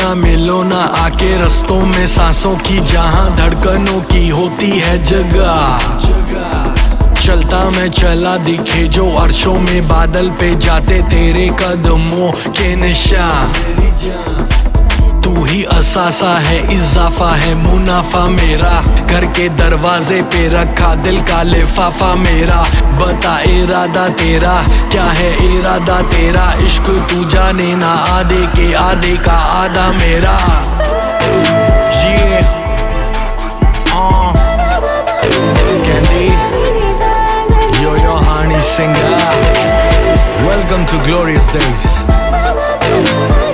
ना मिलो ना आके रस्तों में सांसों की, जहां धड़कनों की होती है जगह। चलता मैं चला दिखे जो अर्शों में बादल पे जाते तेरे कदमों के निशान। तू ही असासा है इजाफा है मुनाफा मेरा, घर के दरवाजे पे रखा दिल का लिफाफा मेरा। बता इरादा तेरा क्या है, इरादा तेरा इश्क तू जाने ना, आधे के आधे का आधा मेरा। Singer, welcome to glorious days.